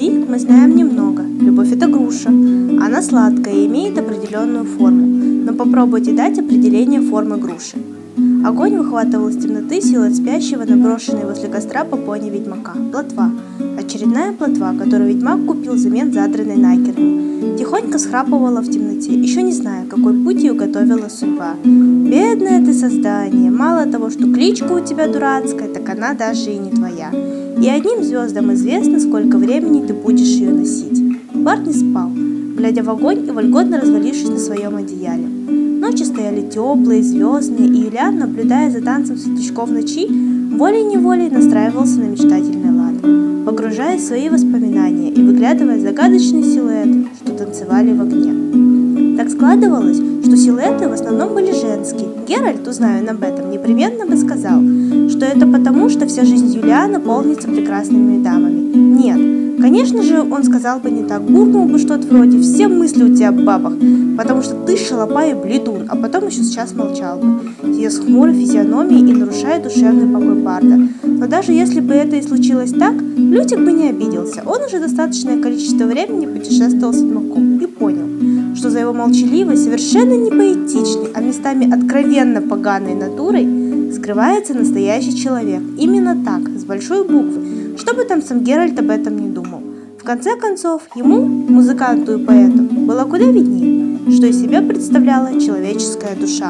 любви мы знаем немного. Любовь – это груша. Она сладкая и имеет определенную форму. Но попробуйте дать определение формы груши. Огонь выхватывал из темноты силуэт спящего, наброшенной возле костра попони ведьмака. Плотва. Очередная плотва, которую ведьмак купил взамен задранной накерни. Тихонько схрапывала в темноте, еще не зная, какой путь ее готовила судьба. Бедное ты создание, мало того, что кличка у тебя дурацкая, так она даже и не твоя. И одним звездам известно, сколько времени ты будешь ее носить. Барт не спал, глядя в огонь и вольготно развалившись на своем одеяле. Ночи стояли теплые, звездные, и Юлиан, наблюдая за танцем светлячков ночи, волей-неволей настраивался на мечтательный лад, погружаясь в свои воспоминания и выглядывая загадочные силуэты, что танцевали в огне. Так складывалось, что силуэты в основном были женские. Геральт, узнав об этом, непременно бы сказал, что это потому, что вся жизнь Юлиана полнится прекрасными дамами. Нет, конечно же, он сказал бы не так, буркнул бы что-то вроде «все мысли у тебя об бабах, потому что ты шалопай и бледун», а потом еще сейчас молчал бы, сидя с хмурой физиономией и нарушая душевный покой Барда. Но даже если бы это и случилось так, Лютик бы не обиделся. Он уже достаточное количество времени путешествовал с ведьмаком и понял, что за его молчаливой, совершенно не поэтичной, а местами откровенно поганой натурой скрывается настоящий человек. Именно так, с большой буквы, что бы там сам Геральт об этом не думал. В конце концов, ему, музыканту и поэту, было куда виднее, что из себя представляла человеческая душа.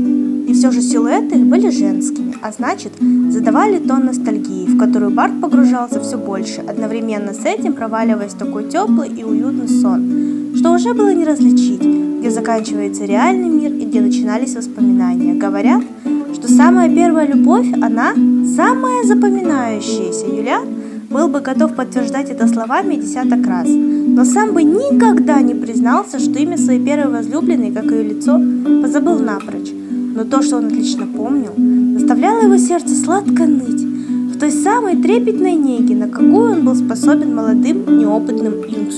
И все же силуэты были женскими, а значит, задавали тон ностальгии, в которую Барт погружался все больше, одновременно с этим проваливаясь в такой теплый и уютный сон, что уже было не различить, где заканчивается реальный мир и где начинались воспоминания. Говорят, что самая первая любовь, она самая запоминающаяся. Юлиан был бы готов подтверждать это словами десяток раз, но сам бы никогда не признался, что имя своей первой возлюбленной, как ее лицо, позабыл напрочь. Но то, что он отлично помнил, заставляло его сердце сладко ныть в той самой трепетной неге, на какую он был способен молодым, неопытным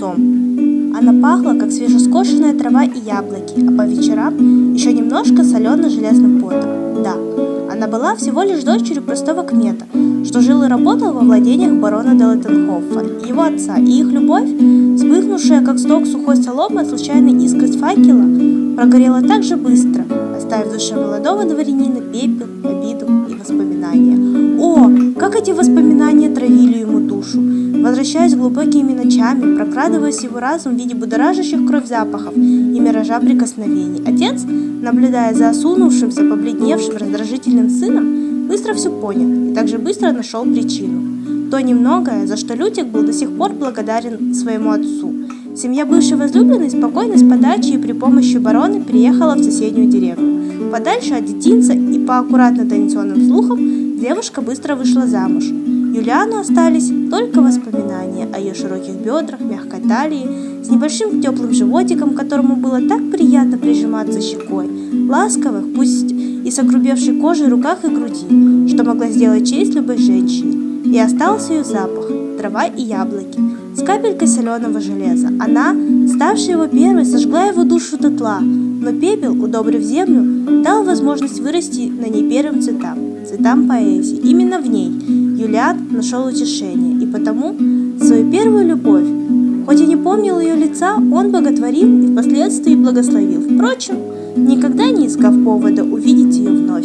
юнцом. Она пахла, как свежескошенная трава и яблоки, а по вечерам еще немножко солено-железным потом. Да, она была всего лишь дочерью простого кмета, что жил и работал во владениях барона де Леттенхофа, его отца, и их любовь, вспыхнувшая, как сток сухой соломы от случайной искры с факела, прогорела так же быстро, оставив в душе молодого дворянина пепел, обиду и воспоминания. О, как эти воспоминания травили ему душу, возвращаясь глубокими ночами, прокрадываясь в его разум в виде будоражащих кровь запахов и миража прикосновений. Отец, наблюдая за осунувшимся, побледневшим, раздражительным сыном, быстро все понял и также быстро нашел причину. То немногое, за что Лютик был до сих пор благодарен своему отцу. Семья бывшей возлюбленной спокойно с подачи и при помощи барона переехала в соседнюю деревню. Подальше от детинца и по аккуратно традиционным слухам девушка быстро вышла замуж. Юлиану остались только воспоминания о ее широких бедрах, мягкой талии, с небольшим теплым животиком, к которому было так приятно прижиматься щекой, ласковых, пусть и с огрубевшей кожей руках и груди, что могла сделать честь любой женщине. И остался ее запах, трава и яблоки, с капелькой соленого железа. Она, ставшая его первой, сожгла его душу дотла, но пепел, удобрив землю, дал возможность вырасти на ней первым цветам поэзии. Именно в ней Юлиан нашел утешение, и потому свою первую любовь, хоть и не помнил ее лица, он боготворил и впоследствии благословил. Впрочем, никогда не искав повода увидеть ее вновь.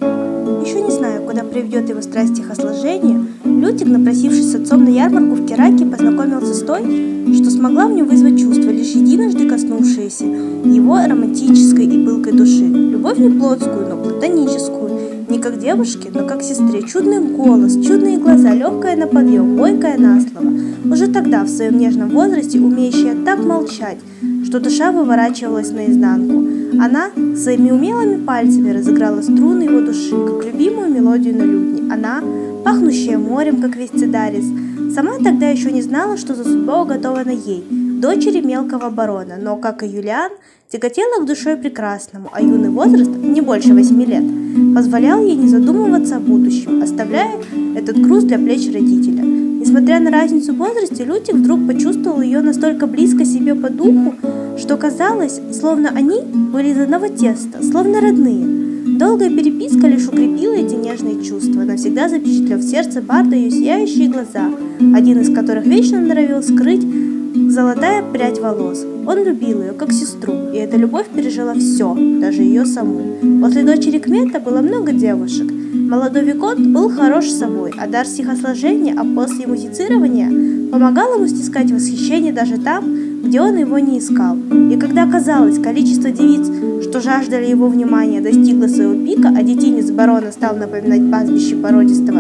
Еще не зная, куда приведет его страсть стихосложения, Лютик, напросившись с отцом на ярмарку в Кераке, познакомился с той, что смогла в нем вызвать чувство, лишь единожды коснувшееся его романтической и пылкой души. Любовь не плотскую, но платоническую. Не как девушке, но как сестре. Чудный голос, чудные глаза, легкая на подъем, бойкая на слово. Уже тогда, в своем нежном возрасте, умеющая так молчать, что душа выворачивалась наизнанку. Она своими умелыми пальцами разыграла струны его души, как любимую мелодию на лютне. Она, пахнущая морем, как весь Цедарис, сама тогда еще не знала, что за судьба уготована ей, дочери мелкого барона, но, как и Юлиан, тяготела к душе прекрасному, а юный возраст, не больше 8 лет, позволял ей не задумываться о будущем, оставляя этот груз для плеч родителя. Несмотря на разницу в возрасте, Лютик вдруг почувствовал ее настолько близко себе по духу, что казалось, словно они были из одного теста, словно родные. Долгая переписка лишь укрепила эти нежные чувства, навсегда запечатлев в сердце Барда ее сияющие глаза, один из которых вечно норовил скрыть золотая прядь волос. Он любил ее как сестру, и эта любовь пережила все, даже ее саму. После дочери Кмета было много девушек. Молодой виконт был хорош собой, а дар стихосложения, а после музицирования помогал ему стискать восхищение даже там, где он его не искал. И когда казалось, количество девиц, что жаждали его внимания, достигло своего пика, а детинец барона стал напоминать пастбище породистого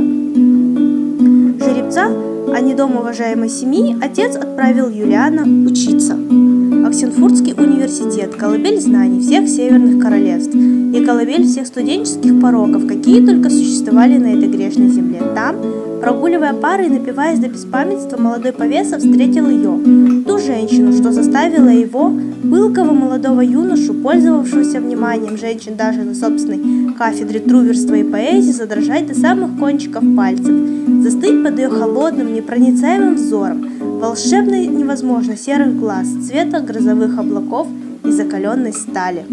жеребца, а не дом уважаемой семьи, отец отправил Юлиана учиться. Оксенфуртский университет, колыбель знаний всех северных королевств и колыбель всех студенческих пороков, какие только существовали на этой грешной земле. Там, прогуливая пары и напиваясь до беспамятства, молодой повеса встретил ее, ту женщину, что заставила его, пылкого молодого юношу, пользовавшегося вниманием женщин даже на собственной кафедре труверства и поэзии, задрожать до самых кончиков пальцев, застыть под ее холодным, непроницаемым взором, волшебно невозможно серых глаз, цвета грозовых облаков и закаленной стали.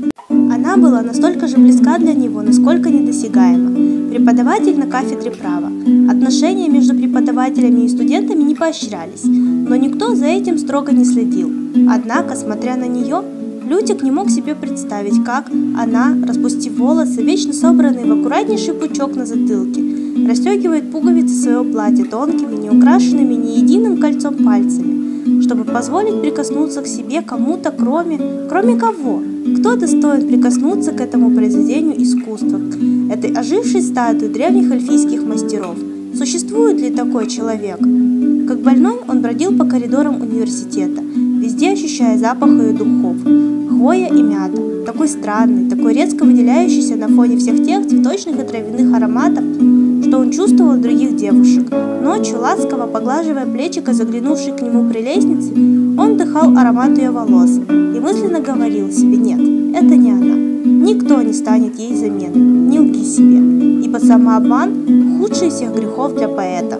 Она была настолько же близка для него, насколько недосягаема. Преподаватель на кафедре права. Отношения между преподавателями и студентами не поощрялись, но никто за этим строго не следил. Однако, смотря на нее, Лютик не мог себе представить, как она, распустив волосы, вечно собранные в аккуратнейший пучок на затылке, расстегивает пуговицы своего платья тонкими, не украшенными ни единым кольцом пальцами, чтобы позволить прикоснуться к себе кому-то, кроме кого? Кто достоин прикоснуться к этому произведению искусства, этой ожившей статуи древних эльфийских мастеров? Существует ли такой человек? Как больной он бродил по коридорам университета, везде ощущая запах ее духов, хвоя и мята, такой странный, такой резко выделяющийся на фоне всех тех цветочных и травяных ароматов, что он чувствовал в других девушек. Ночью, ласково поглаживая плечико заглянувшей к нему прелестницы, он вдыхал аромат ее волос и мысленно говорил себе: нет, это не она. Никто не станет ей заменой, не лги себе, ибо самообман – худший из всех грехов для поэта.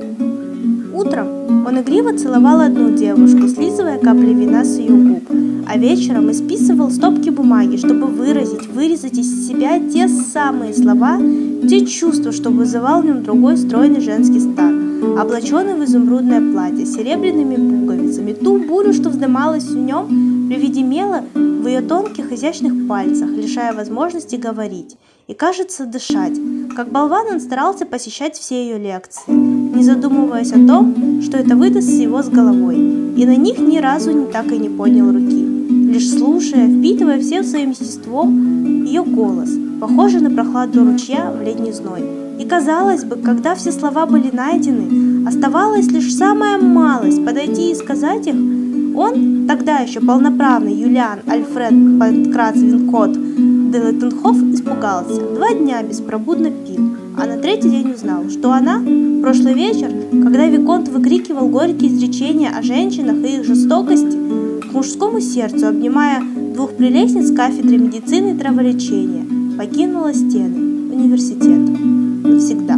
Утром он игриво целовал одну девушку, слизывая капли вина с ее губ, а вечером исписывал стопки бумаги, чтобы вырезать из себя те самые слова, те чувства, что вызывал в нем другой стройный женский стан, облаченный в изумрудное платье с серебряными пуговицами, ту бурю, что вздымалась в нем при виде мела в ее тонких изящных пальцах, лишая возможности говорить и, кажется, дышать. Как болван он старался посещать все ее лекции, не задумываясь о том, что это выдаст его с головой, и на них ни разу так и не поднял руки, лишь слушая, впитывая всем своим естеством ее голос, похожий на прохладу ручья в летний зной. И казалось бы, когда все слова были найдены, оставалась лишь самая малость подойти и сказать их. Он, тогда еще полноправный Юлиан Альфред Панкрац Винкот де Леттенхоф, испугался, 2 дня беспробудно пил, а на 3-й день узнал, что она, в прошлый вечер, когда виконт выкрикивал горькие изречения о женщинах и их жестокости, к мужскому сердцу, обнимая 2 прелестниц кафедры медицины и траволечения, покинула стены университета навсегда.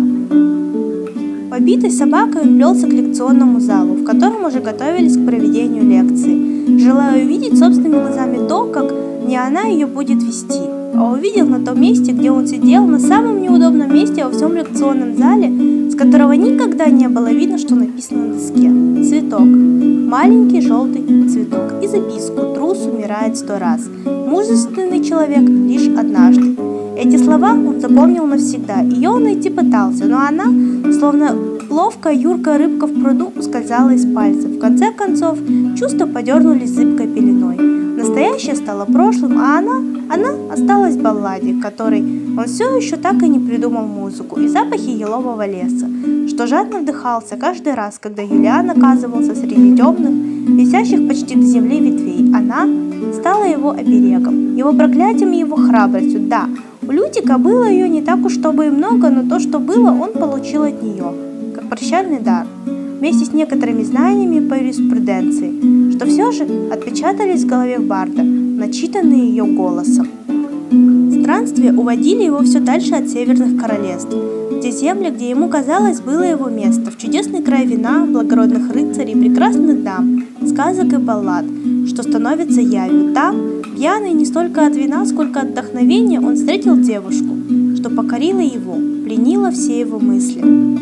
Побитой собакой он плелся к лекционному залу, в котором уже готовились к проведению лекции, желая увидеть собственными глазами то, как не она ее будет вести, а увидел на том месте, где он сидел, на самом неудобном месте во всем лекционном зале, с которого никогда не было видно, что написано на доске. Цветок. Маленький желтый цветок. И записку: трус умирает 100 раз. Мужественный человек лишь однажды. Эти слова он запомнил навсегда. Ее он найти пытался, но она, словно ловкая юркая рыбка в пруду, ускользала из пальцев. В конце концов, чувства подернулись зыбкой пеленой. Настоящее стало прошлым, а она осталась в балладе, которой он все еще так и не придумал музыку, и запахи елового леса, что жадно вдыхался каждый раз, когда Юлиан оказывался среди темных, висящих почти до земли ветвей. Она стала его оберегом, его проклятием и его храбростью. Да, у Лютика было ее не так уж чтобы и много, но то, что было, он получил от нее, как прощальный дар, вместе с некоторыми знаниями по юриспруденции, что все же отпечатались в голове Барда, начитанные ее голосом. Странствия уводили его все дальше от северных королевств, в те земли, где ему казалось было его место, в чудесный край вина, благородных рыцарей, прекрасных дам, сказок и баллад, что становится явью. Там, пьяный не столько от вина, сколько от вдохновения, он встретил девушку, что покорило его, пленило все его мысли.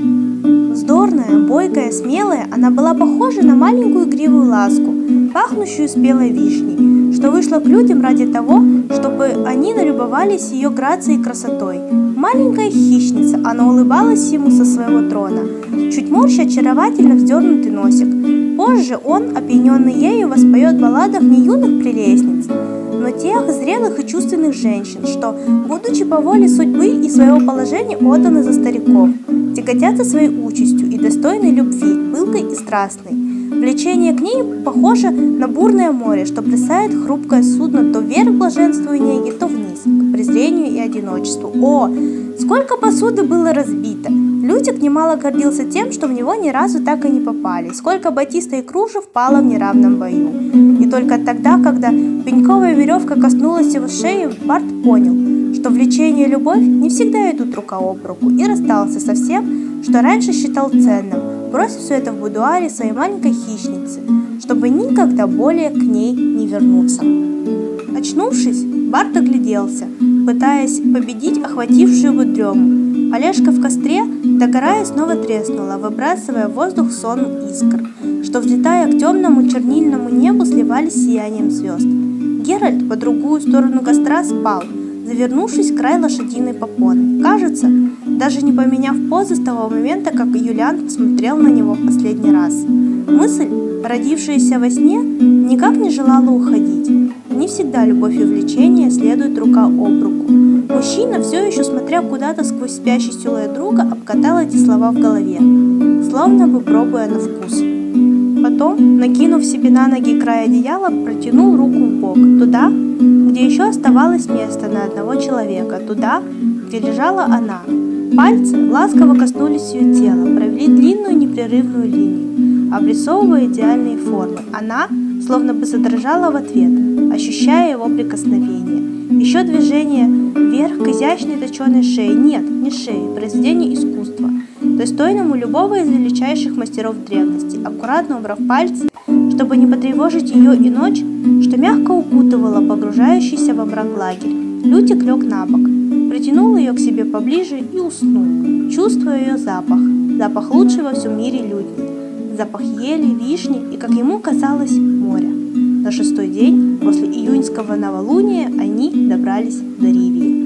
Вздорная, бойкая, смелая, она была похожа на маленькую игривую ласку, пахнущую спелой вишней, что вышла к людям ради того, чтобы они налюбовались ее грацией и красотой. Маленькая хищница, она улыбалась ему со своего трона, чуть морща очаровательно вздернутый носик. Позже он, опьяненный ею, воспоет в балладах не юных прелестниц, но тех зрелых и чувственных женщин, что, будучи по воле судьбы и своего положения отданы за стариков, тяготятся своей участью и достойной любви, пылкой и страстной. Влечение к ней похоже на бурное море, что бросает хрупкое судно то вверх к блаженству и неге, то вниз, к презрению и одиночеству. О, сколько посуды было разбито! Лютик немало гордился тем, что в него ни разу так и не попали, сколько батиста и кружев пало в неравном бою. И только тогда, когда пеньковая веревка коснулась его шеи, Барт понял, что влечение и любовь не всегда идут рука об руку, и расстался со всем, что раньше считал ценным, бросив все это в будуаре своей маленькой хищницы, чтобы никогда более к ней не вернуться. Очнувшись, Барт огляделся, пытаясь победить охватившую его дрему. Полежка в костре, догорая, снова треснула, выбрасывая в воздух сон искр, что, взлетая к темному чернильному небу, сливались с сиянием звезд. Геральт по другую сторону костра спал, завернувшись в край лошадиной попоны. Кажется, даже не поменяв позы с того момента, как Юлиан посмотрел на него в последний раз. Мысль, родившаяся во сне, никак не желала уходить. Не всегда любовь и влечение следуют рука об руку. Мужчина, все еще смотря куда-то сквозь спящий силуэт друга, обкатал эти слова в голове, словно бы пробуя на вкус. Потом, накинув себе на ноги край одеяла, протянул руку в бок, туда, где еще оставалось место на одного человека, туда, где лежала она. Пальцы ласково коснулись ее тела, провели длинную непрерывную линию, обрисовывая идеальные формы. Она словно бы задрожала в ответ, ощущая его прикосновение. Еще движение вверх к изящной точеной шее. Нет, не шее, произведение искусства, достойному любого из величайших мастеров древности, аккуратно убрав пальцы, чтобы не потревожить ее и ночь, что мягко укутывала погружающийся во мрак лагерь. Лютик лег на бок, притянул ее к себе поближе и уснул, чувствуя ее запах, запах лучший во всем мире лютни, запах ели, вишни и, как ему казалось, моря. На 6-й день после июньского новолуния они добрались до Ривии.